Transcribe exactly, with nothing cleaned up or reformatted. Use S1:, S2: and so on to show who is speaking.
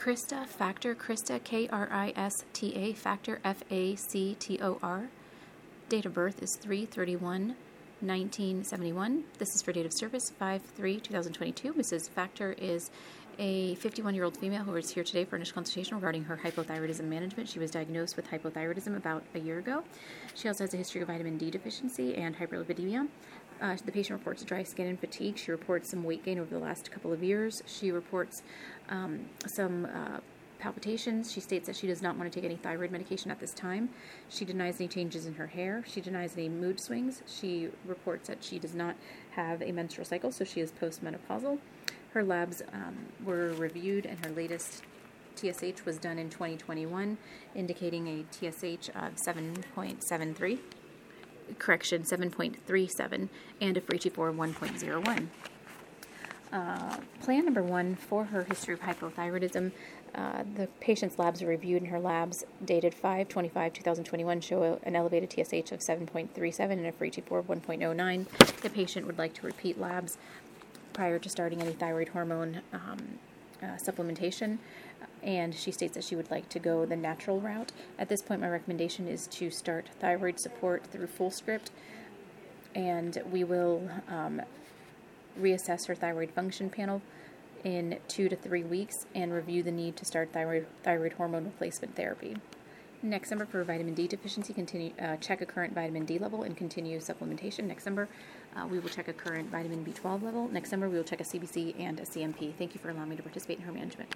S1: Krista Factor, Krista, K R I S T A, Factor, F A C T O R. Date of birth is three thirty-one nineteen seventy-one. This is for date of service five three two thousand twenty-two. Missus Factor is a fifty-one-year-old female who is here today for initial consultation regarding her hypothyroidism management. She was diagnosed with hypothyroidism about a year ago. She also has a history of vitamin D deficiency and hyperlipidemia. Uh, the patient reports dry skin and fatigue. She reports some weight gain over the last couple of years. She reports um, some uh, palpitations. She states that she does not want to take any thyroid medication at this time. She denies any changes in her hair. She denies any mood swings. She reports that she does not have a menstrual cycle, so she is postmenopausal. Her labs um, were reviewed, and her latest T S H was done in twenty twenty-one, indicating a T S H of seven point seven three, correction, seven point three seven, and a F R E four of one point zero one. Uh, plan number one for her history of hypothyroidism. Uh, the patient's labs are reviewed, and her labs dated five twenty-five two thousand twenty-one show a, an elevated T S H of seven point three seven and a F R E four of one point zero nine. The patient would like to repeat labs prior to starting any thyroid hormone um, uh, supplementation, and she states that she would like to go the natural route. At this point, my recommendation is to start thyroid support through Fullscript, and we will um, reassess her thyroid function panel in two to three weeks and review the need to start thyroid thyroid hormone replacement therapy. Next number for vitamin D deficiency, continue uh, check a current vitamin D level and continue supplementation. Next number, uh, we will check a current vitamin B twelve level. Next number, we will check a C B C and a C M P. Thank you for allowing me to participate in her management.